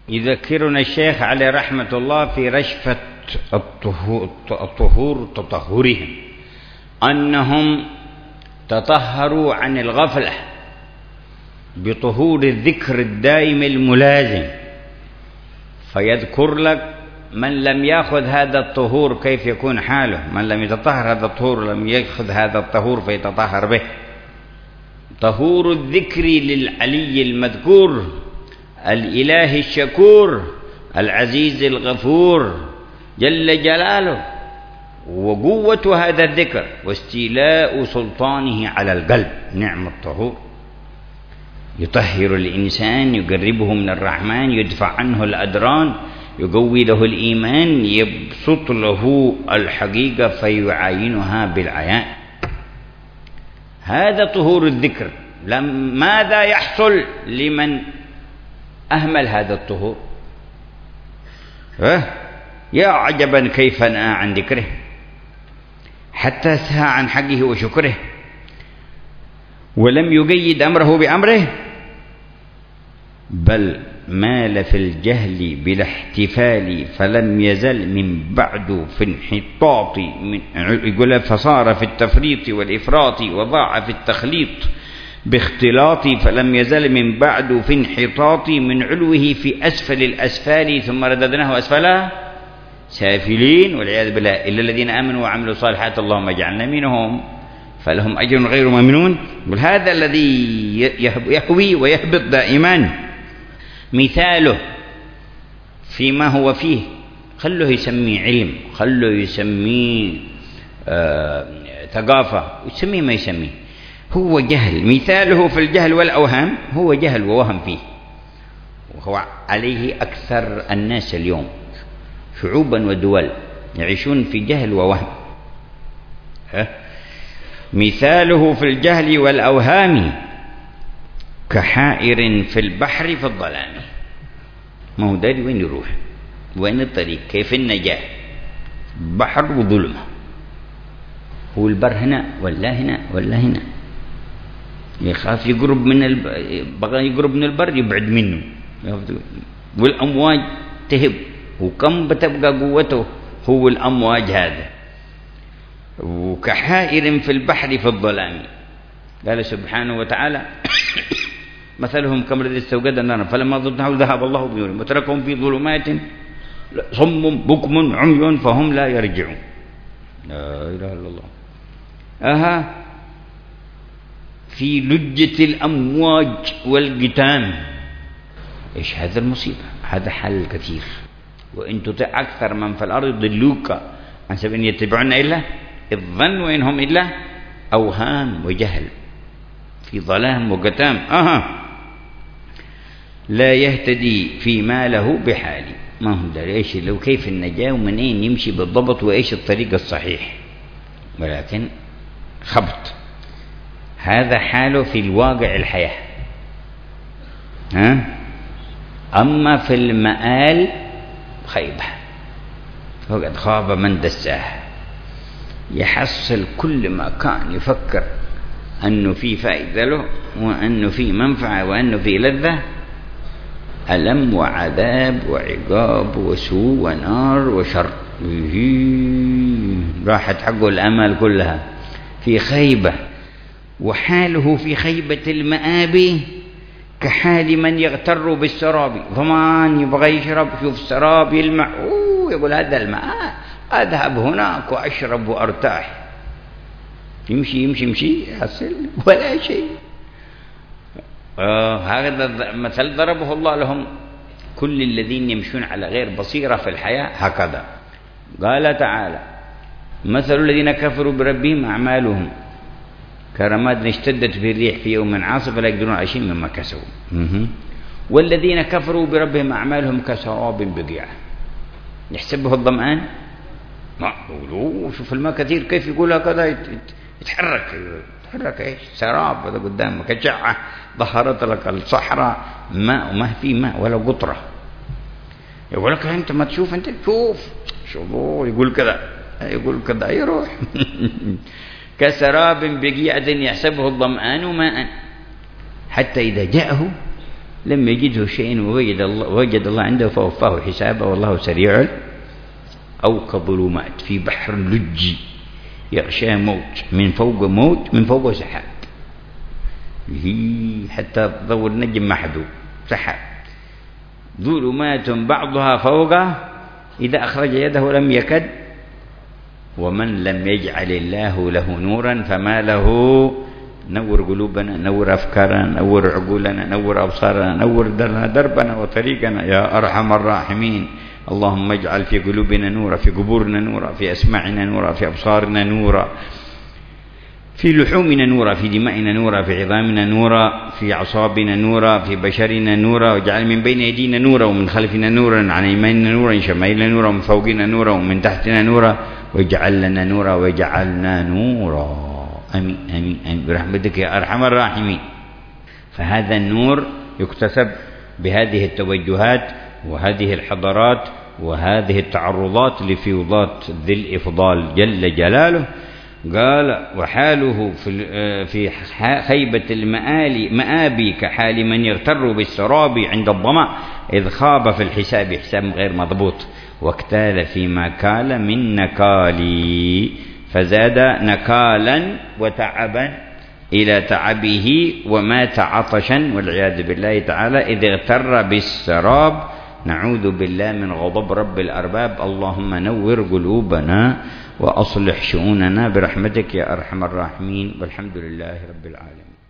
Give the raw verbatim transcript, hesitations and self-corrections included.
يذكرنا الشيخ عليه رحمة الله في رشفة الطهور تطهرهم أنهم تطهروا عن الغفلة بطهور الذكر الدائم الملازم، فيذكر لك من لم يأخذ هذا الطهور كيف يكون حاله، من لم يتطهر هذا الطهور لم يأخذ هذا الطهور فيتطهر به. طهور الذكر للعلي المذكور الإله الشكور العزيز الغفور جل جلاله، وقوة هذا الذكر واستيلاء سلطانه على القلب نعم الطهور. يطهر الإنسان، يقربه من الرحمن، يدفع عنه الأدران، يقوي له الإيمان، يبسط له الحقيقة فيعاينها بالعيان. هذا طهور الذكر. ماذا يحصل لمن أهمل هذا الطهور؟ أه؟ يا عجبا كيف نأى عن ذكره حتى سهى عن حقه وشكره، ولم يقيد أمره بأمره، بل مال في الجهل بالاحتفال، فلم يزل من بعد في انحطاط من يقول فصار في التفريط والإفراط، وضاع في التخليط باختلاط، فلم يزل من بعد في انحطاط من علوه في أسفل الأسفال، ثم رددناه أسفلا سافلين والعياذ بالله، إلا الذين آمنوا وعملوا الصالحات اللهم اجعلنا منهم فلهم أجر غير ممنون. هذا الذي يهوي ويهبط دائما مثاله فيما هو فيه، خلوه يسميه علم، خلوه يسميه آه ثقافة، يسميه ما يسميه، هو جهل. مثاله في الجهل والأوهام هو جهل ووهم فيه، وهو عليه أكثر الناس اليوم شعوبا ودول يعيشون في جهل ووهم. ها؟ مثاله في الجهل والأوهام كحائر في البحر في الظلام. ما هو داري وين يروح، وين الطريق، كيف النجاة، بحر وظلمة، هو البر هنا ولا هنا ولا هنا، يخاف يقرب من الب... بغى يقرب من البر يبعد منه، والأمواج تهب، وكم بتبقى قوته هو الأمواج هذا. وكحائر في البحر في الظلام، قال سبحانه وتعالى مثلهم كمرد استوقد النار فلما ضدها ذهب الله بنورهم وتركهم في ظلمات صم بكم عمي فهم لا يرجعون. لا إله إلا الله. أها في لجة الأمواج والقتام. إيش هذا المصيبة؟ هذا حل كثير. وإن تطع أكثر من في الأرض ضلوك عن سبيل يتبعون إلا الظن وإنهم إلا أوهام وجهل، في ظلام وقتام. أها لا يهتدي فيما له بحالي. ما هو ده إيش لو كيف النجاة ومنين يمشي بالضبط وإيش الطريق الصحيح، ولكن خبط. هذا حاله في الواقع الحياة. ها؟ أما في المآل خيبة، فقد خاب من دساه. يحصل كل ما كان يفكر أنه في فائدة له وأنه في منفعة وأنه في لذة، ألم وعذاب وعقاب وسوء ونار وشر، راحت حقه الأمل كلها في خيبة. وحاله في خيبة المآب كحال من يغتر بالسراب، ضمان يبغى يشرب، شوف السراب يلمع، أوه يقول هذا الماء أذهب هناك وأشرب وأرتاح، يمشي يمشي يمشي يحصل ولا شيء. آه هذا مثل ضربه الله لهم، كل الذين يمشون على غير بصيرة في الحياة هكذا. قال تعالى مثل الذين كفروا بربهم أعمالهم كرماد اشتدت به الريح في يوم عاصف لا يقدرون على شيء مما كسبوا، والذين كفروا بربهم أعمالهم كسراب بقيع يحسبه الظمآن ما يقولوا شوف الماء كثير كيف يقول هكذا يتحرك يتحرك ايش سراب هذا قدامك كشعة ظهرت لك الصحراء ماء وما في ماء ولا قطرة. يقول لك انت ما تشوف، انت تشوف شوفوا يقول كذا يقول كذا يروح كسراب بقيعة يحسبه الظمآن ماء حتى إذا جاءه لم يجده شيء ووجد الله, وجد الله عنده فوفاه حسابه والله سريع، أو كظلمات في بحر لجي يغشى موت، من فوق موت، من فوق سحاب، هي حتى ضوء النجم محدود، سحاب، ظلمات بعضها فوقه إذا أخرج يده لم يكد. ومن لم يجعل الله له نورا فما له. نور قلوبنا، نور أفكارنا، نور عقولنا، نور أبصارنا، نور دربنا وطريقنا يا أرحم الراحمين. اللهم اجعل في قلوبنا نورا، في قبورنا نورا، في أسماعنا نورا، في أبصارنا نورا، في لحومنا نورا، في دمائنا نورا، في عظامنا نورا، في أعصابنا نورا، في بشرنا نورا. واجعل من بين أيدينا نورا، ومن خلفنا نورا، عن أيماننا نورا، شمائلنا نورا، ومن فوقنا نورا، ومن تحتنا نورا. واجعل لنا نورا واجعلنا نورا. آمين آمين آمين برحمتك يا أرحم الراحمين. فهذا النور يكتسب بهذه التوجهات وهذه الحضارات وهذه التعرضات لفيوضات ذي الإفضال جل جلاله. قال وحاله في في خيبة المآلي مآبي كحال من يغتر بالسراب عند الظمأ، إذ خاب في الحساب حساب غير مضبوط، واكتال فيما كال من نكالي، فزاد نكالا وتعبا إلى تعبه، ومات عطشا والعياذ بالله تعالى إذ اغتر بالسراب. نعوذ بالله من غضب رب الأرباب. اللهم نور قلوبنا وأصلح شؤوننا برحمتك يا أرحم الراحمين، والحمد لله رب العالمين.